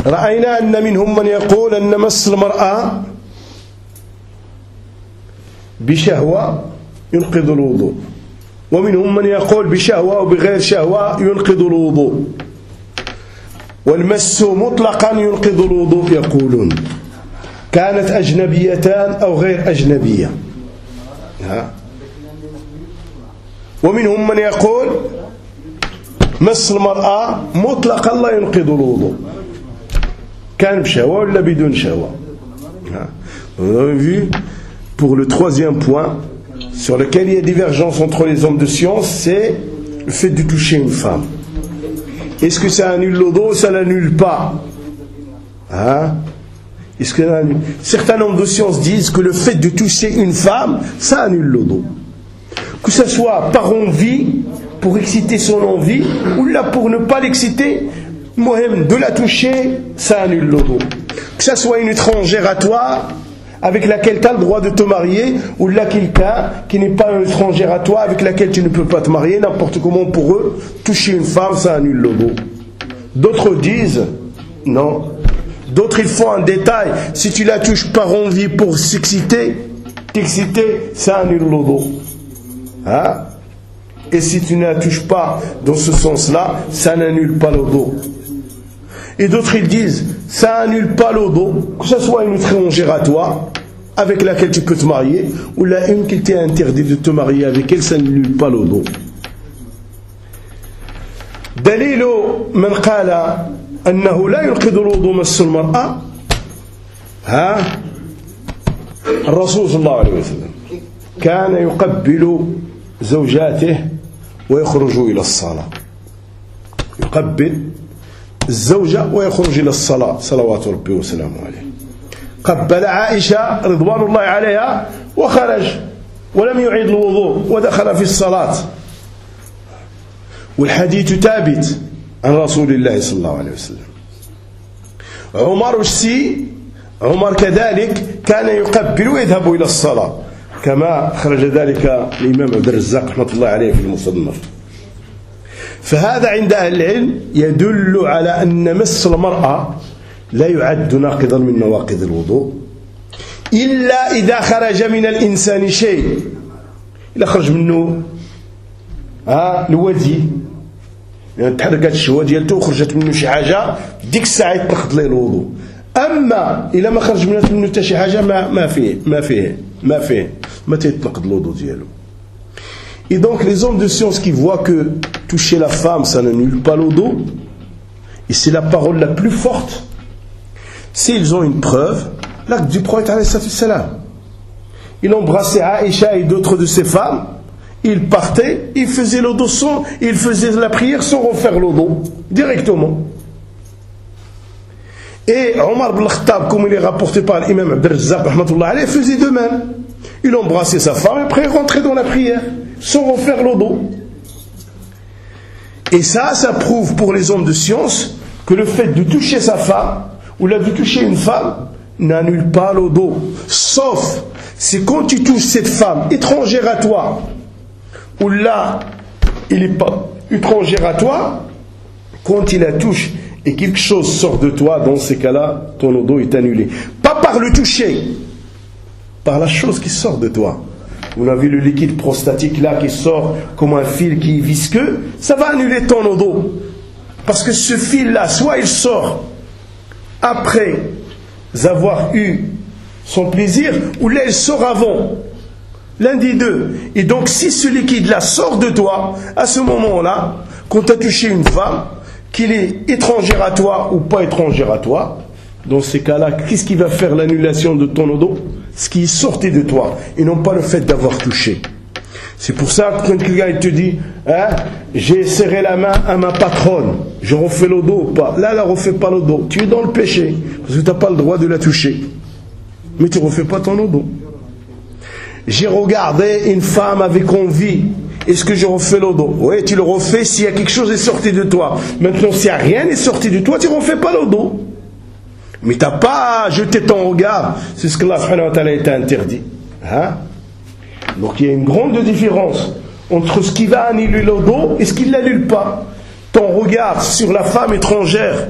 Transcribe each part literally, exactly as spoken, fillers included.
رأينا أن منهم من يقول أن مس المرأة بشهوة ينقض الوضوء، ومنهم من يقول بشهوة وبغير شهوة ينقض الوضوء، والمس مطلقا ينقض الوضوء يقولون، كانت أجنبيتان أو غير أجنبية. ها. ومنهم من يقول مس المرأة مطلقا لا ينقض الوضوء، كان بشهوة ولا بدون شهوة. Vous avez vu, pour le troisième point sur lequel il y a divergence entre les hommes de science, c'est le fait de toucher une femme. Est-ce que ça annule l'odo ou ça l'annule pas? Hein? Est-ce que certains hommes de science disent que le fait de toucher une femme, ça annule l'odo. Que ce soit par envie, pour exciter son envie, ou là pour ne pas l'exciter, mohem, de la toucher, ça annule l'odo. Que ce soit une étrangère à toi, avec laquelle tu as le droit de te marier, ou là quelqu'un qui n'est pas un étranger à toi, avec laquelle tu ne peux pas te marier, n'importe comment pour eux, toucher une femme, ça annule l'odo. D'autres disent, non. D'autres, ils font un détail. Si tu la touches par envie pour s'exciter, t'exciter, ça annule l'odo. Hein? Et si tu ne la touches pas dans ce sens-là, ça n'annule pas l'odo. Et d'autres, ils disent, ça annule pas l'odo, que ce soit une étrangère à toi, avec laquelle tu peux te marier, ou la une qui t'est interdit de te marier avec elle, ça n'annule pas l'odo. دليل من قال أنه لا ينقض الوضوء مس المرأة ها الرسول صلى الله عليه وسلم كان يقبل زوجاته ويخرج إلى الصلاة، يقبل الزوجة ويخرج إلى الصلاة صلوات ربي وسلامه عليه. قبل عائشة رضوان الله عليها وخرج ولم يعيد الوضوء ودخل في الصلاة، والحديث ثابت عن رسول الله صلى الله عليه وسلم. عمر السي عمر كذلك كان يقبل ويذهب إلى الصلاة، كما خرج ذلك الإمام عبد الرزاق رحمة الله عليه في المصنف. فهذا عند أهل العلم يدل على أن مس المرأة لا يعد ناقضا من نواقض الوضوء إلا إذا خرج من الإنسان شيء، إذا خرج منه ها الودي، يعني تحرقت الشهوة ديالته وخرجت منه شي حاجة، ديك الساعة يتنقض له الوضوء. أما إلا ما خرج منه حتى شي حاجة ما ما فيه ما فيه ما فيه ما تيتنقض الوضوء ديالو. Et donc les hommes de science qui voient que toucher la femme ça n'annule pas l'odo, et c'est la parole la plus forte, s'ils ont une preuve, l'acte du prophète alayhi salam. Il embrassait Aïcha et d'autres de ses femmes, il partait, il faisait l'odo sans, il faisait la prière sans refaire l'odo, directement. Et Omar ibn al-Khattab, comme il est rapporté par l'imam Abd al-Razzaq rahmatullah alayhi, faisait de même. Il embrassait sa femme et après il rentrait dans la prière, sans refaire l'odo. Et ça, ça prouve pour les hommes de science que le fait de toucher sa femme, ou de toucher une femme, n'annule pas l'odo. Sauf, c'est quand tu touches cette femme étrangère à toi, ou là, il n'est pas étrangère à toi, quand il la touche et quelque chose sort de toi, dans ces cas-là, ton odo est annulé. Pas par le toucher, par la chose qui sort de toi. Vous avez le liquide prostatique là qui sort comme un fil qui est visqueux, ça va annuler ton odo. Parce que ce fil-là, soit il sort après avoir eu son plaisir, ou là il sort avant. L'un des deux. Et donc si ce liquide-là sort de toi, à ce moment-là, quand tu as touché une femme, qu'il est étrangère à toi ou pas étrangère à toi, dans ces cas-là, qu'est-ce qui va faire l'annulation de ton odo? Ce qui est sorti de toi, et non pas le fait d'avoir touché. C'est pour ça que quand quelqu'un te dit hein, j'ai serré la main à ma patronne, je refais l'odo ou pas? Là, là, refais pas l'odo. Tu es dans le péché, parce que tu n'as pas le droit de la toucher. Mais tu ne refais pas ton odo. J'ai regardé une femme avec envie. Est-ce que je refais l'odo? Oui, tu le refais s'il y a quelque chose qui est sorti de toi. Maintenant, s'il n'y a rien qui est sorti de toi, tu ne refais pas l'odo. Mais tu n'as pas jeté ton regard. C'est ce que Allah subhanahu wa ta'ala t'a interdit. Hein? Donc il y a une grande différence entre ce qui va annuler l'odo et ce qui ne l'annule pas. Ton regard sur la femme étrangère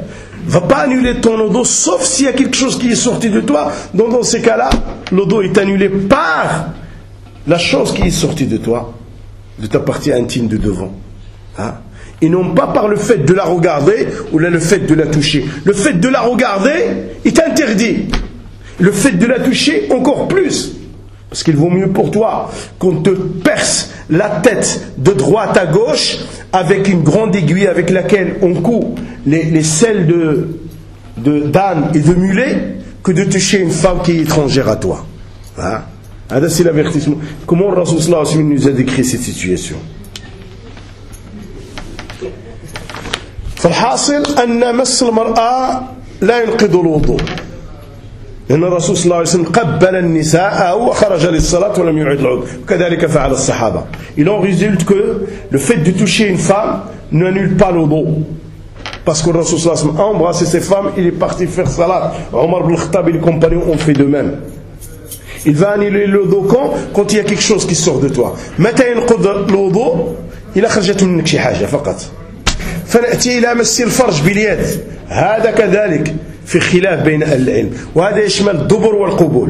va pas annuler ton lodo, sauf s'il y a quelque chose qui est sorti de toi. Donc dans ces cas-là, le lodo est annulé par la chose qui est sortie de toi, de ta partie intime de devant. Hein? Et non pas par le fait de la regarder ou là, le fait de la toucher. Le fait de la regarder est interdit. Le fait de la toucher encore plus. Parce qu'il vaut mieux pour toi qu'on te perce la tête de droite à gauche avec une grande aiguille avec laquelle on coupe les, les selles de, de, d'âne et de mulet que de toucher une femme qui est étrangère à toi. Hein? C'est l'avertissement. Comment le Rasul sallallahu alayhi wa sallam nous a décrit cette situation? فالحاصل أن مس المرأة لا ينقض الوضوء لأن الرسول صلى الله عليه وسلم قبل النساء وخرج للصلاة ولم يعد العضو وكذلك فعل الصحابة. Il en résulte que le fait de toucher une femme n'annule pas le wudu parce que le Rasul sallallahu alayhi wa sallam a embrassé ces femmes, il est parti faire salat. Omar ibn Khattab et les compagnons ont fait de même. Il va annuler le wudu quand quand il y a quelque chose qui sort de toi. متى ينقض الوضوء إذا خرجت منك شي حاجة فقط. فنأتي إلى مس الفرج باليد هذا كذلك في خلاف بين أهل العلم وهذا يشمل الدبر والقبول.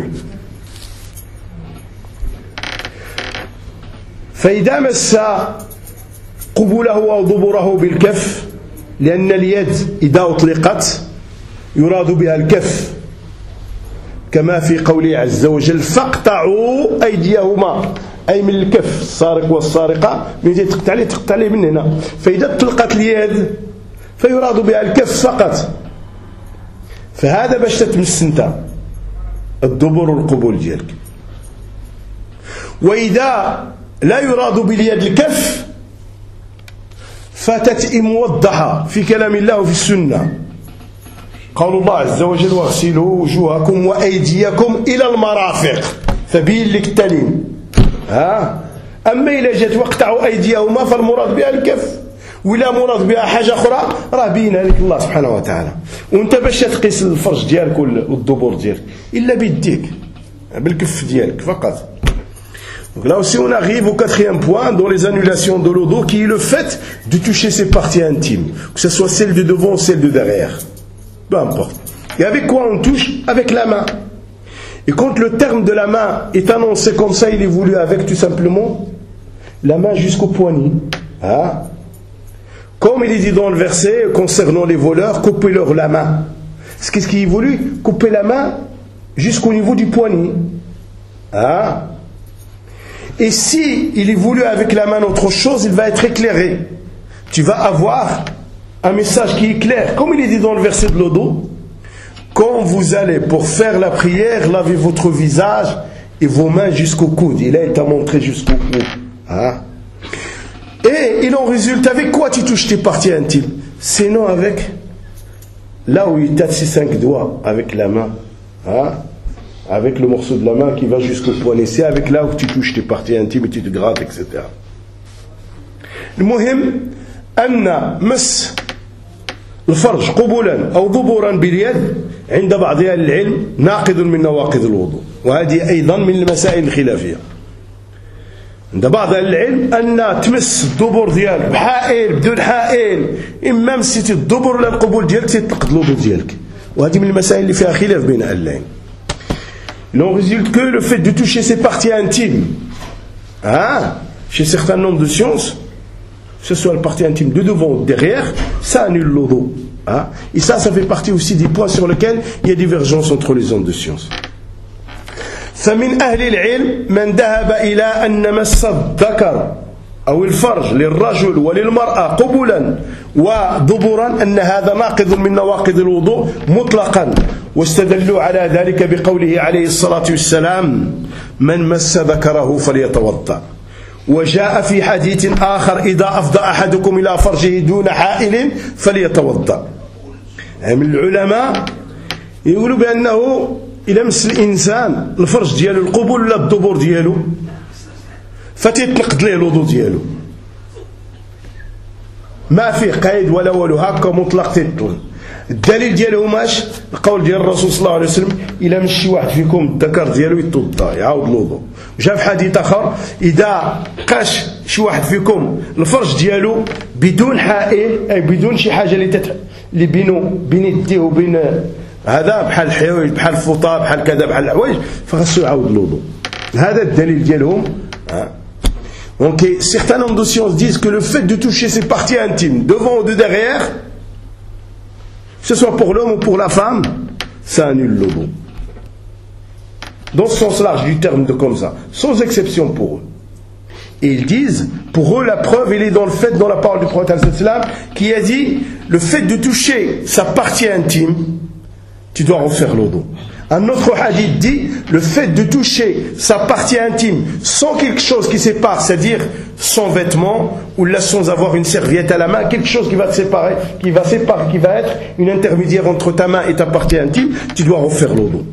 فإذا مس قبوله أو دبره بالكف لأن اليد إذا أطلقت يراد بها الكف كما في قوله عز وجل فاقطعوا أيديهما أي من الكف السارق والسارقة من تقطع عليه تقطع عليه من هنا. فإذا اطلقت اليد فيراد بها الكف فقط. فهذا باش تتمس انت الدبر والقبول ديالك. وإذا لا يراد باليد الكف فتتئ موضحة في كلام الله وفي السنة. قول الله عز وجل واغسلوا وجوهكم وأيديكم إلى المرافق فبين لك التلين. ها أما إذا جات واقطعوا أيديهما فالمراد بها الكف ولا مراد بها حاجة أخرى راه بينها لك الله سبحانه وتعالى. وأنت باش تقيس الفرج ديالك والدبور ديالك إلا بيديك بالكف ديالك فقط. Donc là aussi on arrive au quatrième point dans les annulations de l'odo qui est le fait de toucher ses parties intimes, que ce soit celle de devant ou celle de derrière. Peu importe. Et avec quoi on touche? Avec la main. Et quand le terme de la main est annoncé comme ça, il est voulu avec tout simplement la main jusqu'au poignet. Hein? Comme il est dit dans le verset concernant les voleurs, coupez-leur la main. Qu'est-ce qui est voulu? Couper la main jusqu'au niveau du poignet. Hein? Et si il est voulu avec la main autre chose, il va être éclairé. Tu vas avoir un message qui est clair. Comme il est dit dans le verset de l'odo, quand vous allez pour faire la prière, lavez votre visage et vos mains jusqu'au coude. Et là, il t'a montré jusqu'au coude. Hein? Et il en résulte avec quoi tu touches tes parties intimes? Sinon avec là où il t'a ses cinq doigts, avec la main. Hein? Avec le morceau de la main qui va jusqu'au poignet. C'est avec là où tu touches tes parties intimes et tu te grattes, et cetera. Le muhim, anna mas الفرج قبولا أو ضبورا باليد عند بعض أهل العلم ناقض من نواقض الوضوء وهذه أيضا من المسائل الخلافية. عند بعض أهل العلم أن تمس الدبر ديالك بحائل بدون حائل إما مسيتي الدبر ولا القبول ديالك تتنقض الوضوء ديالك وهذه من المسائل اللي فيها خلاف بين أهل العلم. Il en résulte que le fait de toucher ses parties intimes, hein, chez certains nombres de sciences, que ce soit la partie intime de devant ou de derrière, ça annule l'odo. Hein? Et ça, ça fait partie aussi des points sur lesquels il y a divergence entre les hommes de science. فمن أهل العلم من ذهب إلى أن مس الذكر أو الفرج للرجل وللمرأة قبلا وضبرا أن هذا ناقض من نواقض الوضوء مطلقا واستدلوا على ذلك بقوله عليه الصلاة والسلام من مس ذكره فليتوضأ. وجاء في حديث آخر إذا أفضى أحدكم إلى فرجه دون حائل فليتوضأ. من العلماء يقولوا بأنه إذا مس الإنسان الفرج ديالو القبول ولا الدبر ديالو فتتنقض له الوضوء ديالو ما فيه قيد ولا ولو هكا مطلق تطول. الدليل ديالو ماش القول ديال الرسول صلى الله عليه وسلم إلا مشي واحد فيكم الذكر ديالو يتوضا يعاود الوضوء. جاء في حديث آخر إذا قاش شي واحد فيكم الفرج ديالو بدون حائل أي بدون شي حاجة اللي تت اللي بينه بين يديه وبين هذا بحال الحوايج بحال الفطار بحال كذا بحال الحوايج فخاصو يعاود الوضوء. هذا الدليل ديالهم. Donc certains hommes de science disent que le fait de toucher ses parties intimes devant ou de derrière, que ce soit pour l'homme ou pour la femme, ça annule l'odo. Dans ce sens large du terme de comme ça, sans exception pour eux. Et ils disent, pour eux la preuve elle est dans le fait, dans la parole du prophète qui a dit, le fait de toucher sa partie intime, tu dois refaire l'odo. Un autre hadith dit, le fait de toucher sa partie intime sans quelque chose qui sépare, c'est-à-dire sans vêtement ou là sans avoir une serviette à la main, quelque chose qui va te séparer, qui va séparer, qui va être une intermédiaire entre ta main et ta partie intime, tu dois refaire l'odo.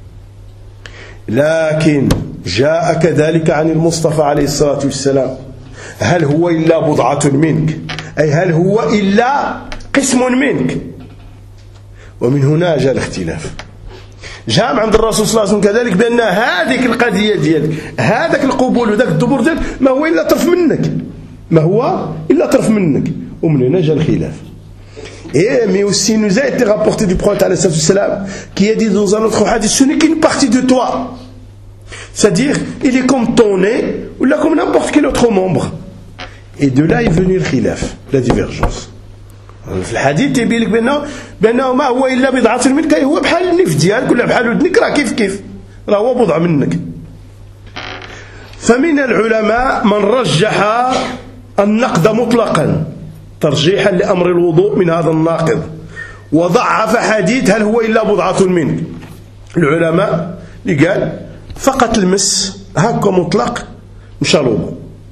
لكن جاء كذلك عن المصطفى عليه الصلاة والسلام هل هو إلا بضعة منك أي هل هو إلا قسم منك ومن هنا جاء الاختلاف. جاء عند الرسول صلى الله عليه وسلم كذلك بأن هذه القضية ديالك هذاك القبول وذاك الدبر ديالك ما هو إلا طرف منك ما هو إلا طرف منك ومن هنا جاء الخلاف. Et mais aussi il nous a été rapporté du prophète alayhi salam qui a dit dans un autre hadith ce n'est qu'une partie de toi, c'est-à-dire il est comme ton nez ou là comme n'importe quel autre membre. Et de là est venu le khilaf, la divergence. في الحديث يبين لك بانه بانه ما هو الا بضعه منك هو بحال النف ديالك ولا بحال ودنك راه كيف كيف راه هو بضع منك. فمن العلماء من رجح النقد مطلقا ترجيحا لامر الوضوء من هذا الناقض وضعف حديث هل هو الا بضعه منك. العلماء اللي قال فقط المس هكا مطلق مشى الوضوء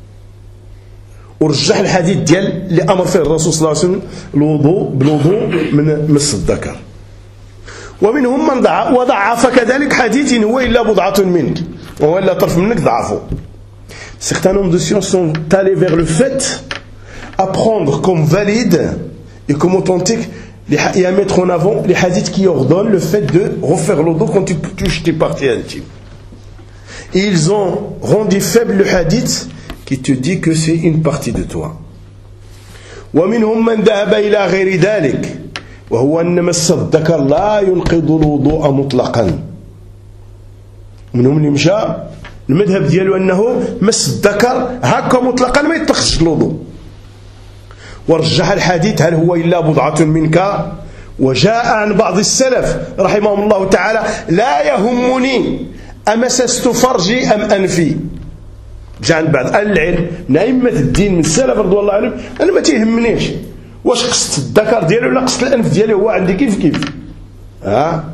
ورجح الحديث ديال اللي امر فيه الرسول صلى الله عليه وسلم الوضوء بالوضوء من مس الذكر. ومنهم من وضعف كذلك حديث هو الا بضعه منك وهو الا طرف منك ضعفه. Certains hommes de science sont allés vers le fait à prendre comme valide et comme authentique et à mettre en avant les hadiths qui ordonnent le fait de refaire l'odo quand tu touches tes parties intimes. Et ils ont rendu faible le hadith qui te dit que c'est une partie de toi. ومنهم من ذهب إلى غير ذلك وهو أن مس الذكر لا ينقض الوضوء مطلقا. منهم اللي مشى المذهب ديالو أنه مس الذكر هكا مطلقا ما يتخش الوضوء ورجح الحديث هل هو إلا بضعة منك. وجاء عن بعض السلف رحمهم الله تعالى لا يهمني أمسست فرجي أم أنفي. جاء عند بعض أهل العلم من أئمة الدين من السلف رضوان الله عليهم أنا ما تيهمنيش واش قصت الذكر ديالي ولا قصت الأنف ديالي هو عندي كيف كيف. ها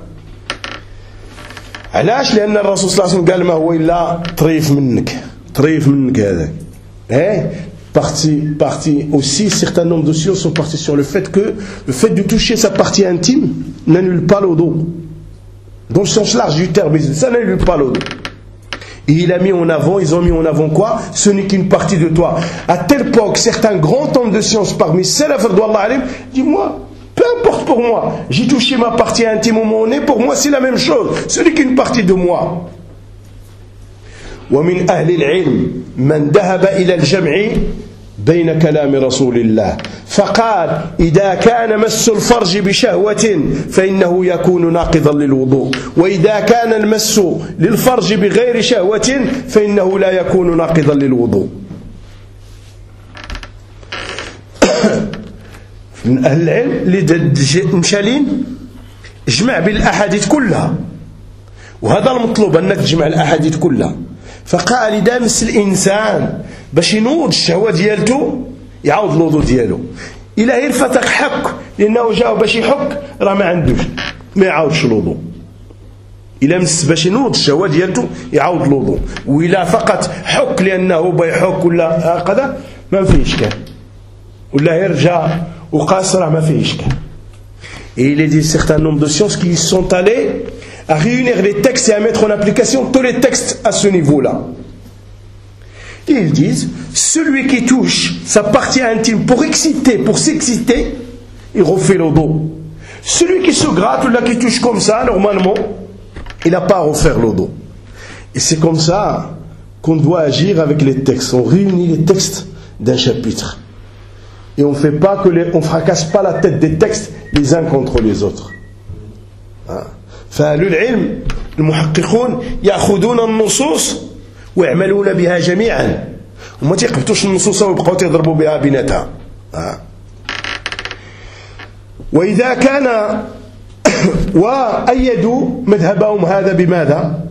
علاش؟ لأن الرسول صلى الله عليه وسلم قال ما هو إلا طريف منك طريف منك هذاك. إيه partie partie aussi certains nombres de sciences sont partis sur le fait que le fait de toucher sa partie intime n'annule pas l'odo. Dans le sens large du terme, ça n'annule pas l'odo. Et il a mis en avant, ils ont mis en avant quoi? Ce n'est qu'une partie de toi. À telle époque, certains grands hommes de science parmi Salaf radouallahu alayhim disent moi, peu importe pour moi, j'ai touché ma partie intime au mon nez, pour moi c'est la même chose, ce n'est qu'une partie de moi. ومن أهل العلم من ذهب إلى الجمع بين كلام رسول الله فقال إذا كان مس الفرج بشهوة فإنه يكون ناقضا للوضوء وإذا كان المس للفرج بغير شهوة فإنه لا يكون ناقضا للوضوء. من أهل العلم اللي مشالين اجمع بالأحاديث كلها وهذا المطلوب أنك تجمع الأحاديث كلها. فقال إذا مس الإنسان باش ينوض الشهوة ديالته يعاود الوضوء ديالو إلا غير فتق حك لأنه جاء باش يحك راه ما عندوش ما يعاودش الوضوء. إلا مس باش ينوض الشهوة ديالته يعاود الوضوء وإلا فقط حك لأنه بيحك ولا هكذا ما فيه إشكال ولا يرجع وقاس راه ما فيه إشكال. Et il est dit certains nombres de sciences qui sont allés à réunir les textes et à mettre en application tous les textes à ce niveau-là. Et ils disent, celui qui touche sa partie intime pour exciter, pour s'exciter, il refait le dos. Celui qui se gratte ou là qui touche comme ça, normalement, il n'a pas à refaire le dos. Et c'est comme ça qu'on doit agir avec les textes. On réunit les textes d'un chapitre. Et on fait pas que les, on fracasse pas la tête des textes les uns contre les autres. فأهل العلم المحققون يأخذون النصوص ويعملون بها جميعا وما تيقبطوش النصوص ويبقاو تضربوا بها بيناتها. وإذا كان وأيدوا مذهبهم هذا بماذا؟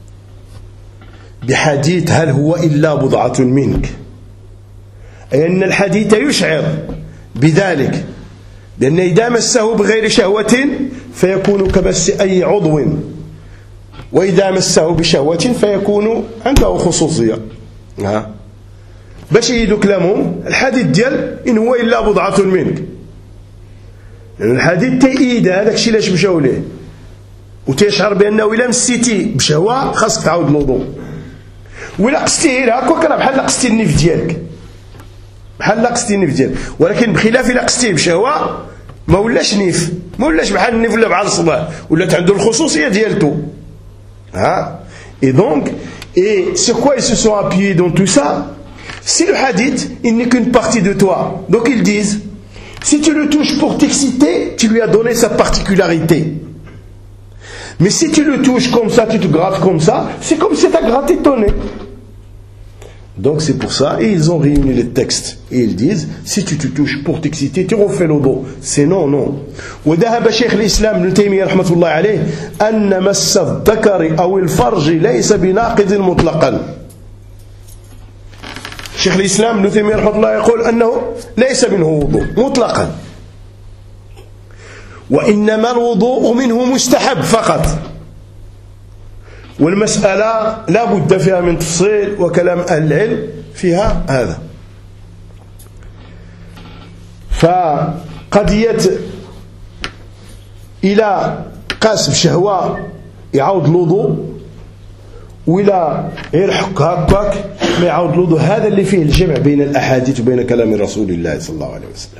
بحديث هل هو إلا بضعة منك، أي أن الحديث يشعر بذلك، لأن إذا مسه بغير شهوة فيكون كمس أي عضو، وإذا مسه بشهوة فيكون عنده خصوصية. ها باش يدو كلامهم الحديث ديال إن هو إلا بضعة منك، لأن الحديث تأييد هذاك الشيء لاش مشاو ليه، وتيشعر بأنه إلا مسيتي بشهوة خاصك تعاود الوضوء، ولا قستي هكاك راه بحال قستي النيف ديالك، بحال قستي النيف ديالك، ولكن بخلاف إلا قستيه بشهوة ما ولاش نيف، ما ولاش بحال النيف ولا بحال الصباح، ولات عنده الخصوصية ديالته. ها et donc et sur quoi ils se sont appuyés dans tout ça? Si le hadith il n'est qu'une partie de toi, donc ils disent si tu le touches pour t'exciter, tu lui as donné sa particularité. Mais si tu le touches comme ça, tu te grattes comme ça, c'est comme si tu as gratté ton nez. Donc c'est pour ça, et ils ont réuni les textes, et ils disent, si tu te touches pour t'exciter, tu refais le dos. C'est non, non. وذهب شيخ الإسلام ابن تيمية رحمة الله عليه أن مس الذكر أو الفرج ليس بناقض مطلقا. شيخ الإسلام ابن تيمية رحمة الله يقول أنه ليس منه وضوء مطلقا، وإنما الوضوء منه مستحب فقط، والمسألة لا بد فيها من تفصيل وكلام أهل العلم فيها هذا. فقضية إلى قاس بشهوة يعود الوضوء، وإلى يرحك هكاك ما يعود الوضوء، هذا اللي فيه الجمع بين الأحاديث وبين كلام رسول الله صلى الله عليه وسلم.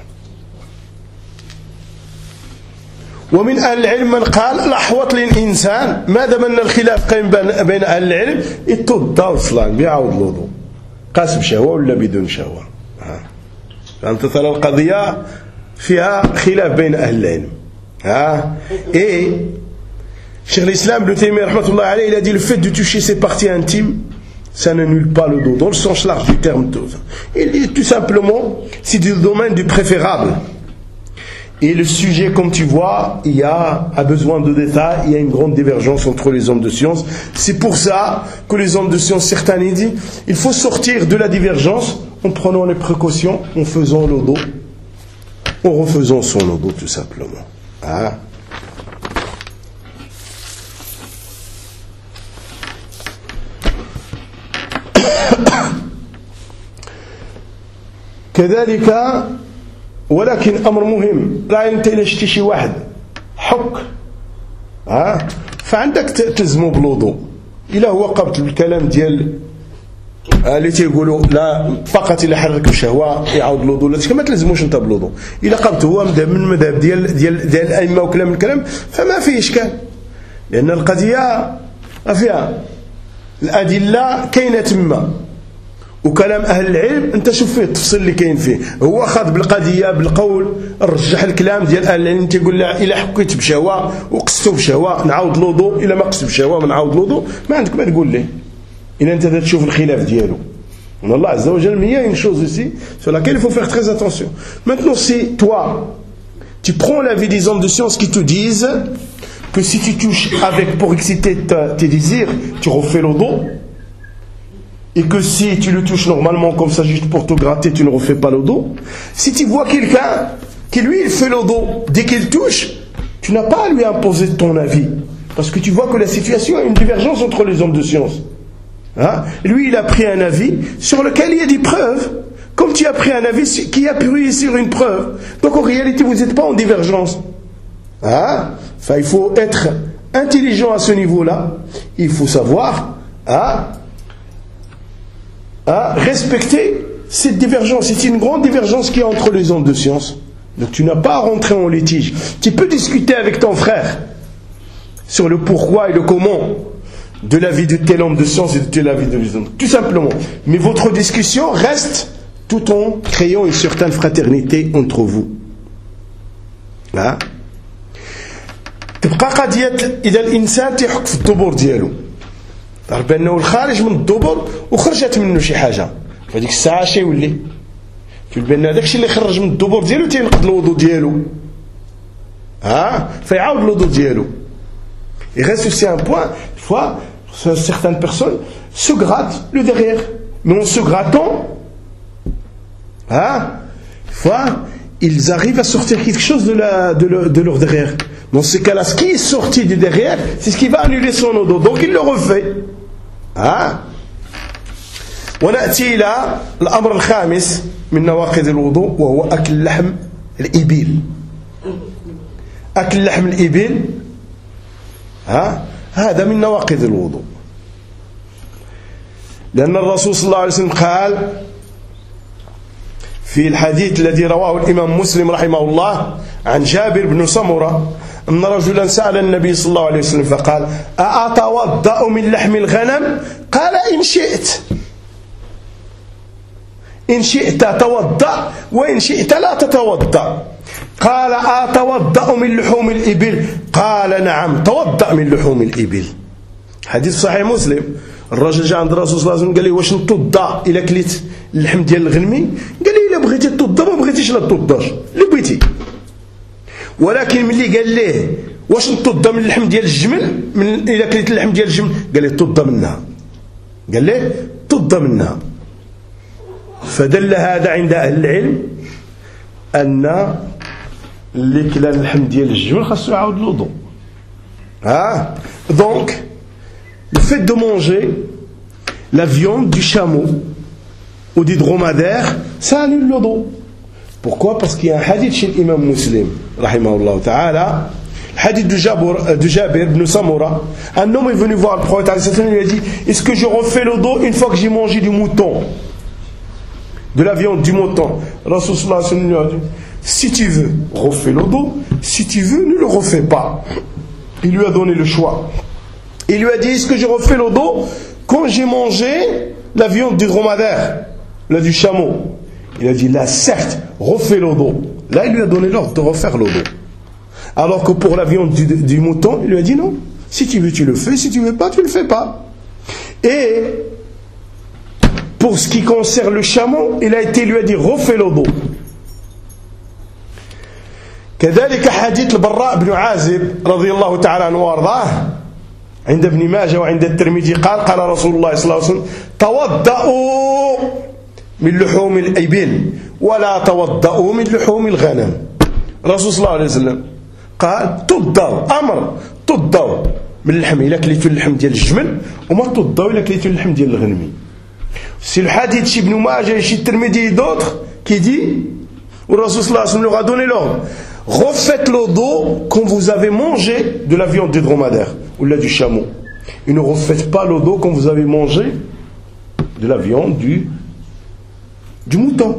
ومن أهل العلم من قال الأحوط للإنسان ما دام أن الخلاف قائم بين أهل العلم يتوضا وصلان بيعاود الوضوء، قاس بشهوة ولا بدون شهوة. فهمت ترى القضية فيها خلاف بين أهل العلم. ها إيه Cheikh l'Islam Ibn Taymiyyah rahmatullah alayhi, il a dit le fait de toucher ses parties intimes, ça n'annule pas le dos, dans le sens large du terme. Il dit tout simplement, c'est du domaine du préférable. Et le sujet, comme tu vois, il y a, a besoin de détails, il y a une grande divergence entre les hommes de science. C'est pour ça que les hommes de science, certains ils disent, il faut sortir de la divergence en prenant les précautions, en faisant le dos, en refaisant son dos tout simplement. Hein? كذلك ولكن أمر مهم، لا أنت إلا شتي شي واحد حك ها فعندك تلزمو بالوضوء، إلا هو قبط بالكلام ديال اللي تيقولوا لا فقط إلا حرك الشهوة يعاود الوضوء، لا ما تلزموش أنت بالوضوء. إلا قبط هو من المذهب ديال ديال ديال الأئمة وكلام الكلام فما فيه إشكال، لأن القضية فيها الأدلة كاينة تما، وكلام أهل العلم أنت شوف فيه التفصيل اللي كاين فيه. هو أخذ بالقضية بالقول رجح الكلام ديال أهل العلم، تيقول لا إلا حكيت بشهوة وقصته بشهوة نعاود الوضوء، إلا ما قصت بشهوة ما نعاود الوضوء، ما عندك ما تقول ليه إلا أنت تشوف الخلاف ديالو. On Allah Azza wa Jalla, mais il y a une chose ici sur laquelle il faut faire très attention. Maintenant, si toi tu prends l'avis des hommes de science qui te disent que si tu touches avec pour exciter tes désirs, tu refais le dos, et que si tu le touches normalement comme ça juste pour te gratter, tu ne refais pas le dos. Si tu vois quelqu'un qui lui il fait le dos dès qu'il touche, tu n'as pas à lui imposer ton avis, parce que tu vois que la situation a une divergence entre les hommes de science. Hein? Lui il a pris un avis sur lequel il y a des preuves, comme tu as pris un avis qui appuie sur une preuve. Donc en réalité vous n'êtes pas en divergence. Hein? Enfin, il faut être intelligent à ce niveau-là. Il faut savoir hein, à respecter cette divergence. C'est une grande divergence qui est entre les hommes de science. Donc tu n'as pas à rentrer en litige. Tu peux discuter avec ton frère sur le pourquoi et le comment de la vie de tel homme de science et de tel avis de l'homme, tout simplement. Mais votre discussion reste tout en créant une certaine fraternité entre vous. ها تبقى قضية إذا الإنسان تيحك في الدبر ديالو، تعرف بأنه الخارج من الدبر وخرجت منه شي حاجة، فديك الساعة شي يولي تقول بأن هذاك الشيء اللي خرج من الدبر ديالو تينقض الوضوء ديالو، ها فيعاود الوضوء ديالو. Il reste aussi un point, des fois, certaines personnes se grattent le derrière, mais en se grattant, hein, des fois, ils arrivent à sortir quelque chose de, la, de, leur, de leur derrière. Dans ce cas-là, ce qui est sorti du derrière, c'est ce qui va annuler son wudu. Donc il le refait. Hein? ونأتي إلى الأمر الخامس من نواقض الوضوء وهو أكل لحم الإبل. أكل لحم الإبل ها هذا من نواقض الوضوء، لأن الرسول صلى الله عليه وسلم قال في الحديث الذي رواه الإمام مسلم رحمه الله عن جابر بن سمرة أن رجلا سأل النبي صلى الله عليه وسلم فقال أأتوضأ من لحم الغنم؟ قال إن شئت، إن شئت توضأ وإن شئت لا تتوضأ. قال أتوضأ من لحوم الإبل؟ قال نعم توضأ من لحوم الإبل. حديث صحيح مسلم. الرجل جاء عند الرسول صلى الله عليه وسلم قال لي واش نتوضأ إلا كليت اللحم ديال الغنمي؟ قال لي إلا بغيتي تتوضأ ما بغيتيش لا تتوضاش اللي بغيتي، ولكن ملي قال ليه واش نتوضأ من اللحم ديال الجمل، من إلا كليت اللحم ديال الجمل قال لي توضأ منها، قال ليه توضأ منها. فدل هذا عند أهل العلم أن اللي كلا اللحم ديال الجمل خاصو يعاود الوضوء. ها donc le fait de manger la viande du chameau ou du dromadaire ça annule le wudu. Pourquoi? Parce qu'il y a un hadith chez l'imam Muslim rahimahullah ta'ala, le hadith de Jabir, de Jabir ibn Samura. Un homme est venu voir le prophète et lui a dit est-ce que je refais le wudu une fois que j'ai mangé du mouton, de la viande du mouton? Rasul sallallahu alayhi wa sallam lui a dit si tu veux refais le wudu, si tu veux ne le refais pas. Il lui a donné le choix. Il lui a dit est-ce que je refais le wudu quand j'ai mangé la viande du dromadaire, là du chameau? Il a dit là certes refais le wudu. Là il lui a donné l'ordre de refaire le wudu. Alors que pour la viande du, du mouton il lui a dit non, si tu veux tu le fais, si tu veux pas tu le fais pas. Et pour ce qui concerne le chameau il a été lui a dit refais le wudu. كذلك حديث البراء بن عازب رضي الله تعالى عنه وارضاه عند ابن ماجه وعند الترمذي قال قال رسول الله صلى الله عليه وسلم توضؤوا من لحوم الإبل ولا توضؤوا من لحوم الغنم. رسول صلى الله عليه وسلم قال توضؤوا أمر توضؤوا من اللحم إلا كليتوا اللحم ديال الجمل وما توضؤوا إلا كليتوا اللحم ديال الغنمي. سي الحديث شي ابن ماجه شي الترمذي دوطخ كي دي والرسول صلى الله عليه وسلم leur a donné l'ordre refaites le wudu quand vous avez mangé de la viande du dromadaire ou là du chameau, et ne refaites pas le wudu quand vous avez mangé de la viande du du mouton.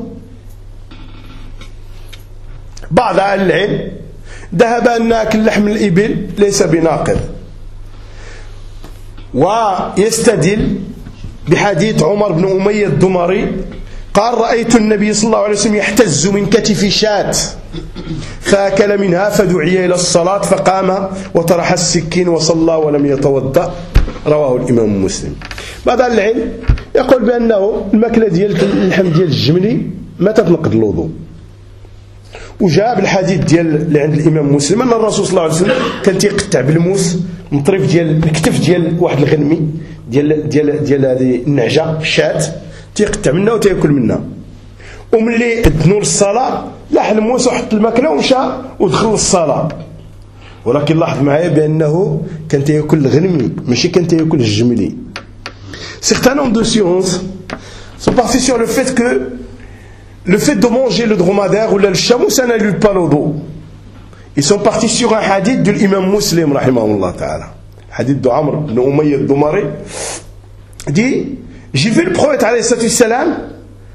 بعض أهل العلم ذهب أن أكل لحم الإبل ليس بناقض ويستدل بحديث عمر بن أمية الدمري قال رأيت النبي صلى الله عليه وسلم يحتز من كتف شاة فأكل منها فدعي إلى الصلاة فقام وطرح السكين وصلى ولم يتوضأ. رواه الإمام مسلم. بعض العلم يقول بأنه الماكلة ديال اللحم ديال الجملي ما تتنقض الوضوء، وجاء بالحديث ديال اللي عند الإمام مسلم أن الرسول صلى الله عليه وسلم كان تيقطع بالموس من طرف ديال الكتف ديال واحد الغنمي ديال ديال ديال هذه النعجة الشاة تيقطع منها وتاكل منها، وملي دنوا للصلاة لاح الموس وحط الماكلة ومشى ودخل للصلاة. ولكن لاحظ معايا بأنه كان تاكل الغنمي ماشي كان تاكل الجملي. Certains nombre de sciences sont partis sur le fait que le fait de manger le dromadaire ou le chameau ça n'annule pas le wudu. Ils sont partis sur un hadith de l'imam Muslim rahimahullah ta'ala, hadith de Amr ibn Umayya al-Dumari, dit j'ai vu le prophète alayhi salam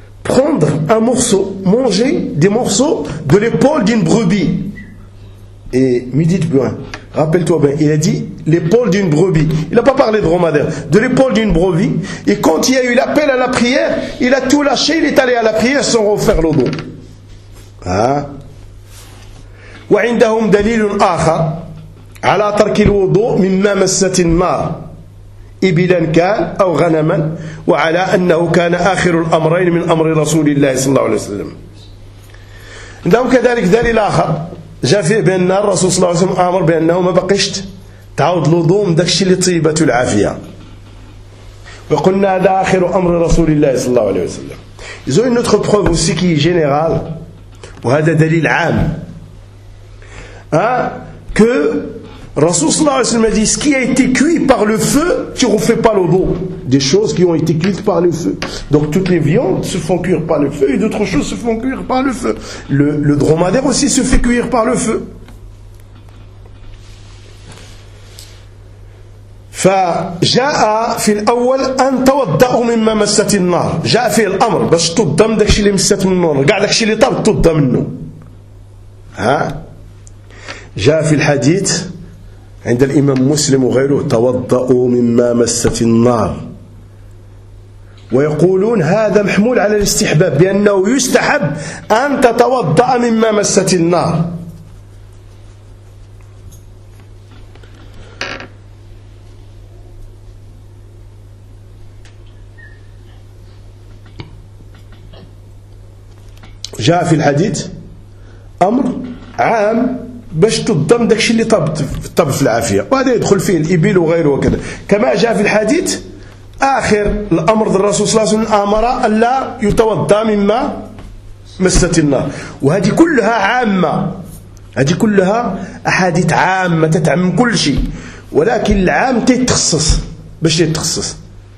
prendre un morceau, manger des morceaux de l'épaule d'une brebis. et midi de buin. Rappelle-toi bien, il a dit l'épaule d'une brebis. Il n'a pas parlé de dromadaire, de l'épaule d'une brebis. Et quand il y a eu l'appel à la prière, il a tout lâché, il est allé à la prière sans refaire le dos. Hein? وعندهم دليل آخر على ترك الوضوء مما مست النار إبلا كان أو غنما وعلى أنه كان آخر الأمرين من أمر رسول الله صلى الله عليه وسلم. عندهم كذلك دليل آخر جاء فيه بأن الرسول صلى الله عليه وسلم أمر بأنه ما بقيش تعود الوضوء من داكشي اللي طيبته العافية. وقلنا هذا آخر أمر رسول الله صلى الله عليه وسلم. Ils ont une autre preuve aussi qui est générale وهذا دليل عام. Hein, que Rasul sallallahu alayhi wa sallam a dit ce qui a été cuit par le feu, tu ne refais pas le dos. Des choses qui ont été cuites par le feu. Donc toutes les viandes se font cuire par le feu et d'autres choses se font cuire par le feu. Le, le dromadaire aussi se fait cuire par le feu. فجاء في الأول أن توضأوا مما مست النار. جاء فيه الأمر باش توضأ من داكشي اللي مست من النار. كاع داكشي اللي طاب توضأ منه. ها جاء في الحديث عند الإمام مسلم وغيره توضأوا مما مست النار ويقولون هذا محمول على الاستحباب بأنه يستحب أن تتوضأ مما مست النار. جاء في الحديث أمر عام باش تضم داكشي اللي طاب طاب في العافيه وهذا يدخل فيه الابل وغيره وكذا كما جاء في الحديث اخر الامر الرسول صلى الله عليه وسلم امر الا يتوضا مما مست النار وهذه كلها عامه هذه كلها احاديث عامه تتعمم كل شيء ولكن العام تتخصص باش يتخصص.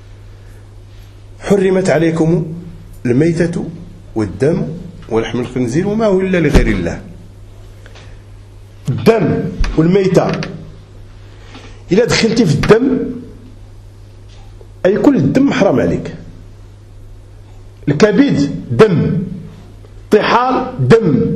حرمت عليكم الميتة والدم ولحم الخنزير وما هو الا لغير الله. الدم والميتة إذا دخلتي في الدم أي كل الدم حرام عليك. الكبد دم طحال دم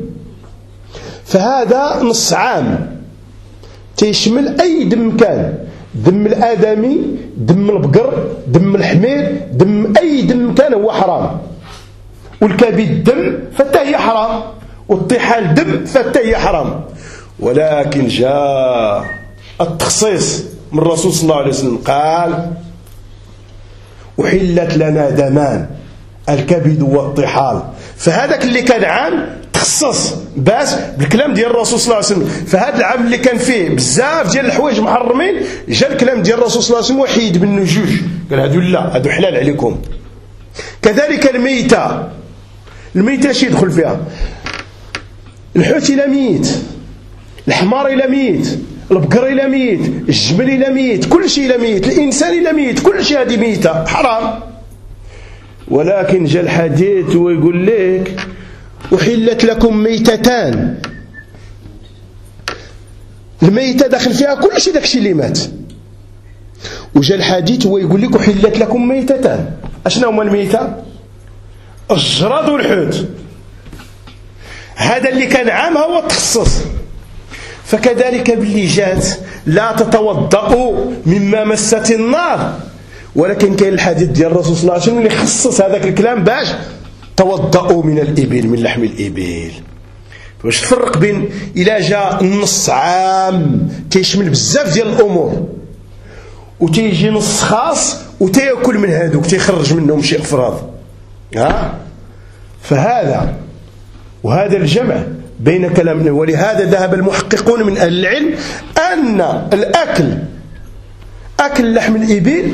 فهذا نص عام تيشمل أي دم كان دم الآدمي دم البقر دم الحمير دم أي دم كان هو حرام والكبد دم فتا هي حرام والطحال دم فتا هي حرام. ولكن جاء التخصيص من الرسول صلى الله عليه وسلم قال أحلت لنا دمان الكبد والطحال فهذاك اللي كان عام تخصص باس بالكلام ديال الرسول صلى الله عليه وسلم. فهذا العام اللي كان فيه بزاف ديال الحوايج محرمين جاء الكلام ديال الرسول صلى الله عليه وسلم وحيد منه جوج قال هادو لا هادو حلال عليكم. كذلك الميتة الميتة شي يدخل فيها الحوت إلى ميت الحمار إلى ميت البقر إلى ميت الجمل إلى ميت كل شيء إلى ميت الإنسان إلى ميت كل شيء هذه ميتة حرام. ولكن جاء الحديث ويقول لك أحلت لكم ميتتان الميتة داخل فيها كل شيء داكشي اللي مات وجاء الحديث ويقول لك أحلت لكم ميتتان. أشنا هما الميتة؟ الجراد والحوت هذا اللي كان عام هو التخصص. فكذلك باللي جات لا تتوضأوا مما مست النار ولكن كاين الحديث ديال الرسول صلى الله عليه وسلم اللي خصص هذاك الكلام باش توضأوا من الإبل من لحم الإبل. باش تفرق بين إلا جاء النص عام تيشمل بزاف ديال الأمور وتيجي نص خاص وتيأكل من هذوك تيخرج منهم شيء أفراد. ها فهذا وهذا الجمع بين كلامنا. ولهذا ذهب المحققون من أهل العلم أن الأكل أكل لحم الإبل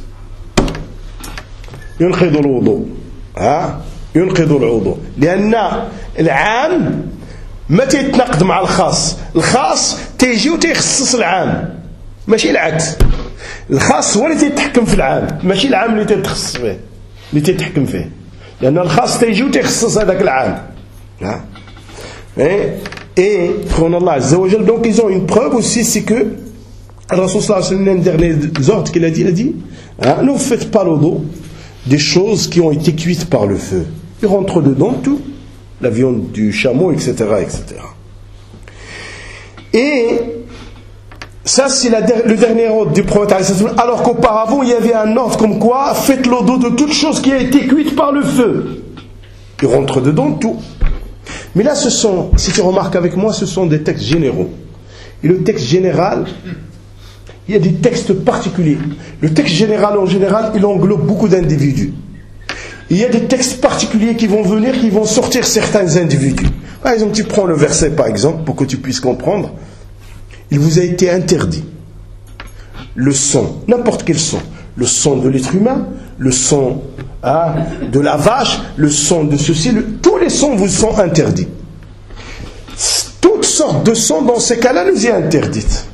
ينقض الوضوء ها ينقض الوضوء لأن العام ما تيتناقض مع الخاص. الخاص تيجي وتيخصص العام ماشي العكس. الخاص هو اللي تيتحكم في العام ماشي العام اللي تيتخصص فيه اللي تيتحكم فيه لأن الخاص تيجي وتيخصص هذاك العام. ها Et, et, Allah Azza wa Jal, donc ils ont une preuve aussi, c'est que Rasul sallallahu alayhi wa sallam, l'un des derniers ordres qu'il a dit, il a dit hein, ne faites pas le dos des choses qui ont été cuites par le feu. Il rentre dedans tout, la viande du chameau, et cetera, et cetera. Et ça, c'est la, le dernier ordre du prophète, alors qu'auparavant, il y avait un ordre comme quoi, faites le dos de toute chose qui a été cuite par le feu. Il rentre dedans tout. Mais là, ce sont, si tu remarques avec moi, ce sont des textes généraux. Et le texte général, il y a des textes particuliers. Le texte général, en général, il englobe beaucoup d'individus. Il y a des textes particuliers qui vont venir, qui vont sortir certains individus. Par exemple, tu prends le verset, par exemple, pour que tu puisses comprendre. Il vous a été interdit le sang, n'importe quel sang, le sang de l'être humain, le sang hein, de la vache, le sang de ceci, le, tous les sangs vous sont interdits. Toutes sortes de sangs dans ces cas-là nous est interdite.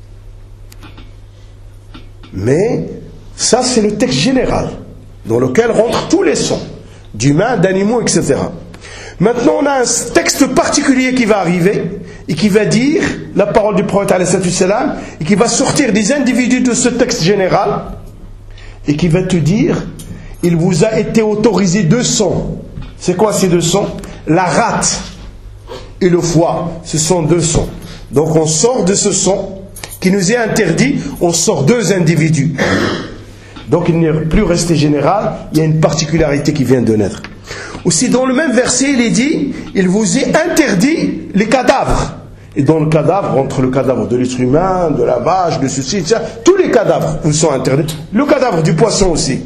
Mais ça c'est le texte général dans lequel rentrent tous les sangs d'humains, d'animaux, et cetera. Maintenant on a un texte particulier qui va arriver et qui va dire la parole du prophète alayhi salam et qui va sortir des individus de ce texte général et qui va te dire il vous a été autorisé deux sangs. C'est quoi ces deux sangs? La rate et le foie, ce sont deux sangs. Donc on sort de ce sang qui nous est interdit, on sort deux individus. Donc il n'est plus resté général, il y a une particularité qui vient de naître. Aussi dans le même verset il est dit il vous est interdit les cadavres. Et dans le cadavre, entre le cadavre de l'être humain, de la vache, de ceci, et cetera, tous les cadavres vous sont interdits. Le cadavre du poisson aussi.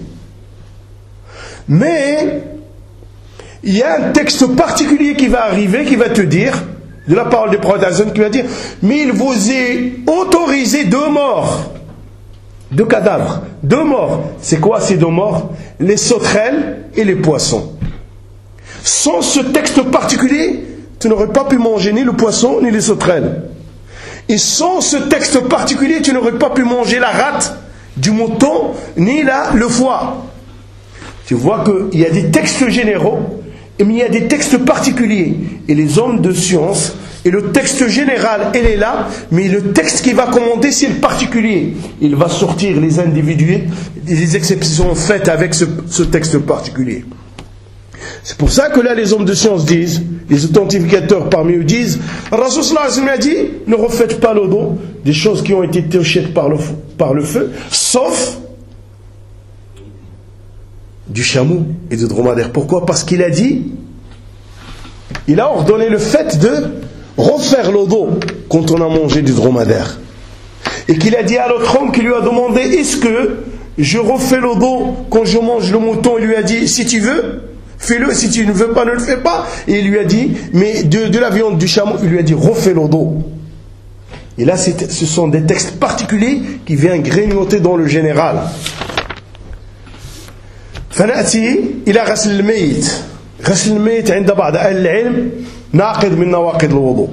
Mais il y a un texte particulier qui va arriver, qui va te dire, de la parole du prophète, qui va dire mais il vous est autorisé deux morts, deux cadavres, deux morts. C'est quoi ces deux morts? Les sauterelles et les poissons. Sans ce texte particulier, tu n'aurais pas pu manger ni le poisson ni les sauterelles. Et sans ce texte particulier, tu n'aurais pas pu manger la rate du mouton ni la, le foie. Tu vois qu'il y a des textes généraux, mais il y a des textes particuliers. Et les hommes de science, et le texte général, il est là, mais le texte qui va commander, c'est le particulier. Il va sortir les individus, les exceptions faites avec ce, ce texte particulier. C'est pour ça que là les hommes de science disent, les authentificateurs parmi eux disent, Rasul sallallahu alayhi wa sallam a dit, ne refaites pas le dos des choses qui ont été touchées par le, par le feu, sauf du chameau et du dromadaire. Pourquoi? Parce qu'il a dit, il a ordonné le fait de refaire le dos quand on a mangé du dromadaire. Et qu'il a dit à l'autre homme qui lui a demandé, est-ce que je refais le dos quand je mange le mouton? Il lui a dit, si tu veux, fais-le, si tu ne veux pas, ne le fais pas. Et il lui a dit, mais de, de la viande du chameau, il lui a dit, refais le dos. Et là, c'est, ce sont des textes particuliers qui viennent grignoter dans le général. فنأتي إلى غسل الميت. غسل الميت عند بعض أهل العلم ناقض من نواقض الوضوء.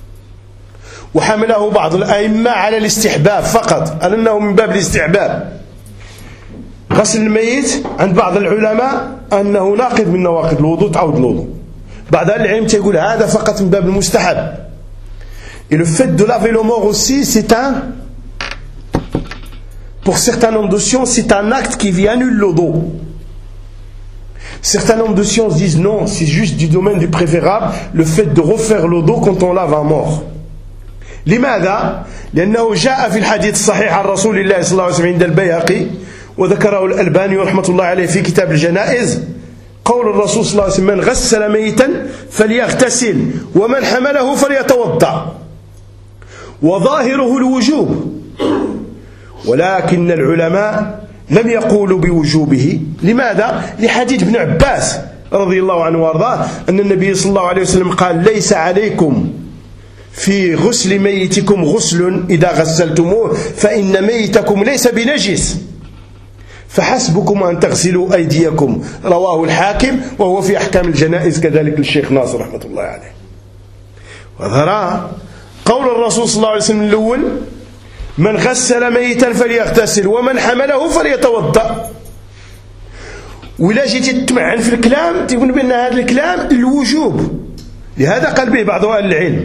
وحمله بعض الأئمة على الاستحباب فقط، على أنه من باب الاستحباب. غسل الميت عند بعض العلماء أنه ناقض من نواقض الوضوء، تعود الوضوء. بعض أهل العلم يقول هذا فقط من باب المستحب. Et le fait de laver le mort aussi, c'est un, pour certains hommes de science, c'est un acte qui vient annuler le dos. Certains hommes de science disent non, c'est juste du domaine du préférable, le fait de refaire le dos quand on lave un mort. لماذا؟ لأنه جاء في الحديث الصحيح عن رسول الله صلى الله عليه وسلم عند البيهقي وذكره الألباني رحمة الله عليه في كتاب الجنائز قول الرسول صلى الله عليه وسلم من غسل ميتا فليغتسل ومن حمله فليتوضأ وظاهره الوجوب ولكن العلماء لم يقولوا بوجوبه. لماذا؟ لحديث ابن عباس رضي الله عنه وارضاه أن النبي صلى الله عليه وسلم قال ليس عليكم في غسل ميتكم غسل إذا غسلتموه فإن ميتكم ليس بنجس فحسبكم أن تغسلوا أيديكم. رواه الحاكم وهو في أحكام الجنائز كذلك للشيخ ناصر رحمة الله عليه. وذرى قول الرسول صلى الله عليه وسلم الأول من غسل ميتا فليغتسل ومن حمله فليتوضأ. ولا جيتي تتمعن في الكلام تقول بأن هذا الكلام الوجوب، لهذا قال به بعض أهل العلم.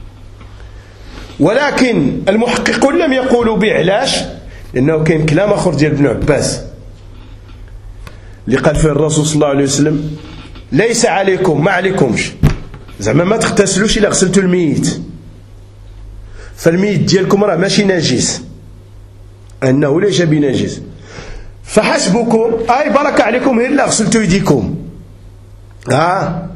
ولكن المحققون لم يقولوا به. علاش؟ لأنه كان كلام آخر ديال ابن عباس اللي قال فيه الرسول صلى الله عليه وسلم ليس عليكم، ما عليكمش، زعما ما تغتسلوش إلا غسلتوا الميت. فالميت ديالكم راه ماشي نجس، أنه ليس بنجس، فحسبكم أي بركة عليكم إلا غسلتوا يديكم. ها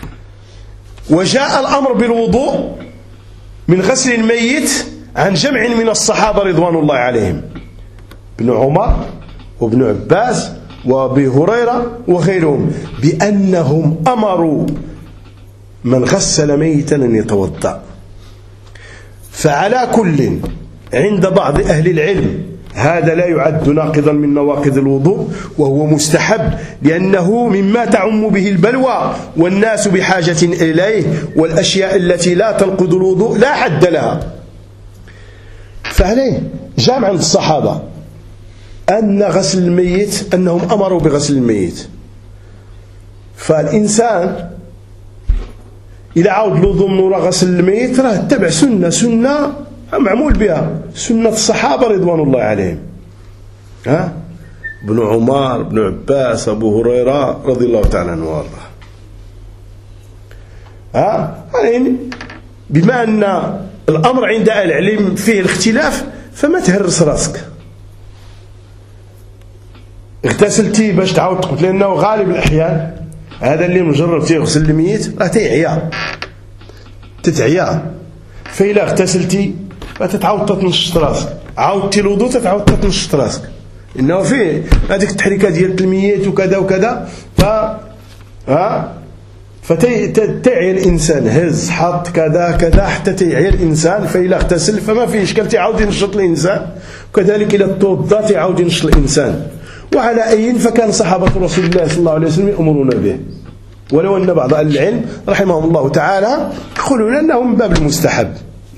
وجاء الأمر بالوضوء من غسل الميت عن جمع من الصحابة رضوان الله عليهم، ابن عمر وابن عباس وابي هريرة وغيرهم، بأنهم أمروا من غسل ميتا أن يتوضأ. فعلى كل عند بعض أهل العلم هذا لا يعد ناقضا من نواقض الوضوء، وهو مستحب لأنه مما تعم به البلوى والناس بحاجة إليه، والأشياء التي لا تنقض الوضوء لا حد لها. فعليه جاء عند الصحابة أن غسل الميت أنهم أمروا بغسل الميت. فالإنسان إذا عاود الوضوء من وراء غسل الميت راه تبع سنة سنة معمول بها، سنة الصحابة رضوان الله عليهم. ها ابن عمر ابن عباس أبو هريرة رضي الله تعالى عنه وارضاه. ها يعني بما أن الأمر عند أهل العلم فيه الاختلاف فما تهرس راسك. اغتسلتي باش تعاود تقبل، لأنه غالب الأحيان هذا اللي مجرب تيغسل الميت راه تيعيا تتعيا، فإلا اغتسلتي فتتعاود تتنشط راسك، عاودتي الوضوء تتعاود تتنشط راسك، إنه فيه هذيك التحريكات ديال الميت وكذا وكذا. ف ها فتعي الإنسان هز حط كذا كذا حتى تعي الإنسان، فإلا اغتسل فما فيه إشكال تعاود ينشط الإنسان، وكذلك إذا توضأ تعاود ينشط الإنسان. وعلى أي فكان صحابة رسول الله صلى الله عليه وسلم يأمرون به، ولو أن بعض أهل العلم رحمهم الله تعالى يقولون أنه من باب المستحب.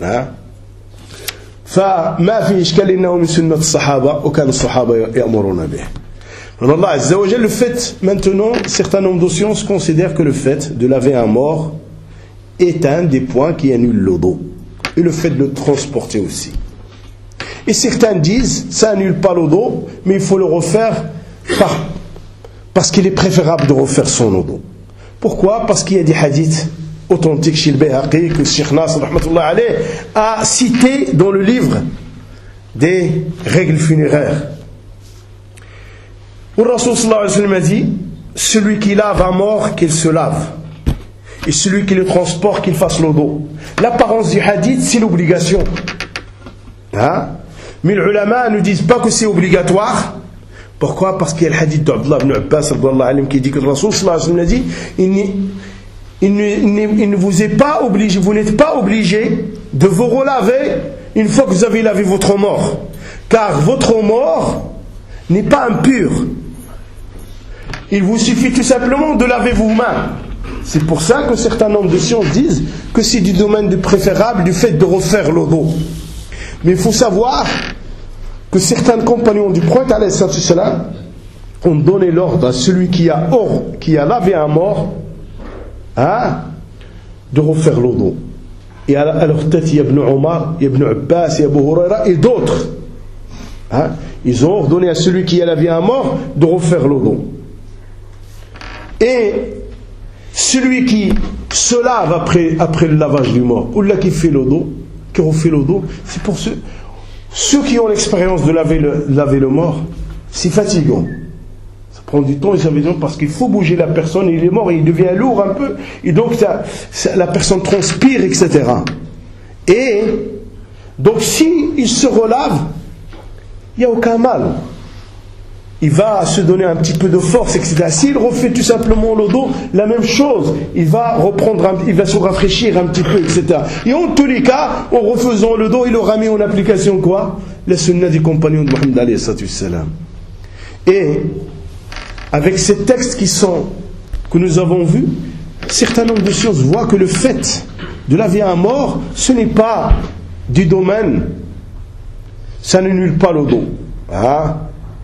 فما في إشكال إنه من سنة الصحابة، وكان الصحابة يأمرون به. Alors Allah Azza wa Jalla, le fait, maintenant, certains nombres de sciences considèrent que le fait de laver un mort est un des points qui annule l'odo, et le fait de le transporter aussi. Et certains disent, ça annule pas l'odo, mais il faut le refaire par, parce qu'il est préférable de refaire son odo. Pourquoi? Parce qu'il y a des hadiths authentiques chez le Bayhaqi que Cheikh Nasr rahmatullah alayh a cité dans le livre des règles funéraires. Où le Rasoul sallallahu alayhi wa sallam a dit, celui qui lave un mort, qu'il se lave, et celui qui le transporte, qu'il fasse l'odo. L'apparence du hadith, c'est l'obligation. Hein? Mais les ulama ne disent pas que c'est obligatoire. Pourquoi? Parce qu'il y a le hadith d'Abdullah ibn Abbas qui dit que le Rasoul sallallahu alayhi wa sallam a dit, il, il, il, il ne vous est pas obligé, vous n'êtes pas obligé de vous relaver une fois que vous avez lavé votre mort, car votre mort n'est pas impur. Il vous suffit tout simplement de laver vos mains. C'est pour ça que certains nombres de sciences disent que c'est du domaine du préférable du fait de refaire l'odo. Mais il faut savoir que certains compagnons du prophète alayhi salam ont donné l'ordre à celui qui a, or, qui a lavé un mort, hein, de refaire l'odo. Et à, à leur tête il y a Ibn Omar, il y a Ibn Abbas, il y a Abu Huraira et d'autres. Hein, ils ont ordonné à celui qui a lavé un mort de refaire l'odo. Et celui qui se lave après, après le lavage du mort, ou là qui fait l'odo, qui refait l'odo, c'est pour ceux, ceux qui ont l'expérience de laver le, laver le mort, c'est fatigant. Ça prend du temps et ça veut dire parce qu'il faut bouger la personne, il est mort, il devient lourd un peu, et donc ça, ça, la personne transpire, et cetera. Et donc si il se relave, il n'y a aucun mal. Il va se donner un petit peu de force, et cetera. S'il refait tout simplement l'odo, la même chose, il va reprendre, un, il va se rafraîchir un petit peu, et cetera. Et en tous les cas, en refaisant le dos, il aura mis en application quoi? La sunna des compagnons de Mohammed alayhi salam. Et avec ces textes qui sont, que nous avons vus, certains nombres de sciences voient que le fait de laver un mort, ce n'est pas du domaine, ça n'annule pas l'odo. Hein?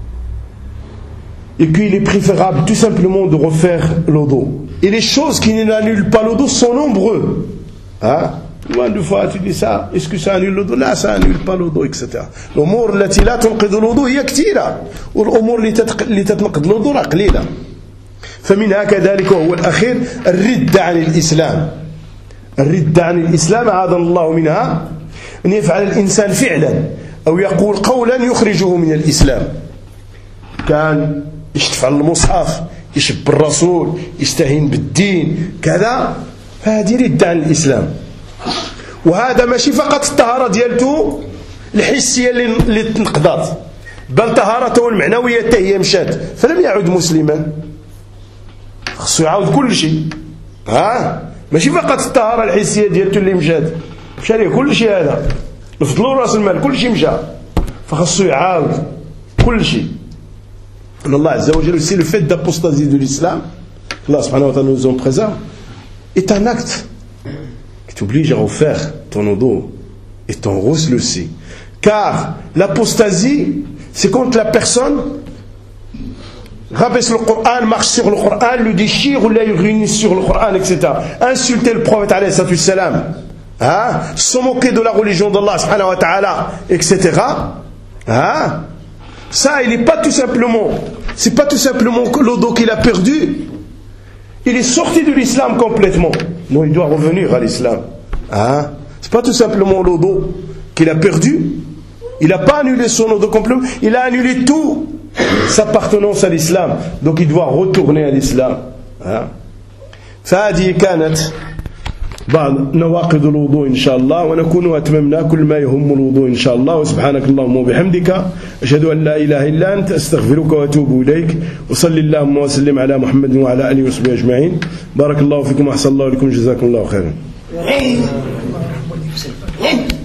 Et qu'il est préférable tout simplement de refaire l'odo. Et les choses qui n'annulent pas l'odo sont nombreux. Hein? Loin de fois tu dis ça, est-ce que ça annule l'odo? Là, ça annule pas l'odo, et cetera. الأمور التي لا تنقض الوضوء هي كثيرة، والأمور اللي تنقض الوضوء قليلة. فمنها كذلك وهو الأخير الردة عن الإسلام. الردة عن الإسلام أعاذنا الله منها. أن يفعل الإنسان فعلا أو يقول قولا يخرجه من الإسلام. كان يشتف على المصحف، يشب الرسول، يستهين بالدين كذا، فهذه ردة عن الإسلام. وهذا ماشي فقط الطهارة ديالته الحسية اللي تنقضات، بل طهارته المعنوية حتى هي مشات، فلم يعد مسلما. خصو يعاود كل شيء. ها ماشي فقط الطهارة الحسية ديالته اللي مشات، مشى ليه كل شيء، هذا الفضل وراس المال كل شيء مشى، فخصو يعاود كل شيء. En Allah Azza wa Jalla, c'est le fait d'apostasie de l'islam, Allah subhanahu wa ta'ala nous en préserve, est un acte qui t'oblige à refaire ton wudu et ton ghusl aussi. Car l'apostasie, c'est quand la personne rabaisse le Coran, marche sur le Coran, le déchire ou l'urinise sur le Coran, et cetera. Insulter le prophète alayhi salam, hein, se moquer de la religion d'Allah subhanahu wa ta'ala, et cetera. Hein? Ça, il n'est pas tout simplement, c'est pas tout simplement le dos qu'il a perdu. Il est sorti de l'islam complètement. Non, il doit revenir à l'islam. Hein? C'est pas tout simplement le dos qu'il a perdu. Il n'a pas annulé son dos complètement. Il a annulé tout sa appartenance à l'islam. Donc il doit retourner à l'islam. Hein? فهذه كانت بعض نواقض الوضوء إن شاء الله، ونكون أتممنا كل ما يهم الوضوء إن شاء الله. وسبحانك اللهم وبحمدك أشهد أن لا إله إلا أنت أستغفرك وأتوب إليك. وصلي اللهم وسلم على محمد وعلى آله وصحبه أجمعين. بارك الله فيكم وأحسن الله لكم، جزاكم الله خيرا.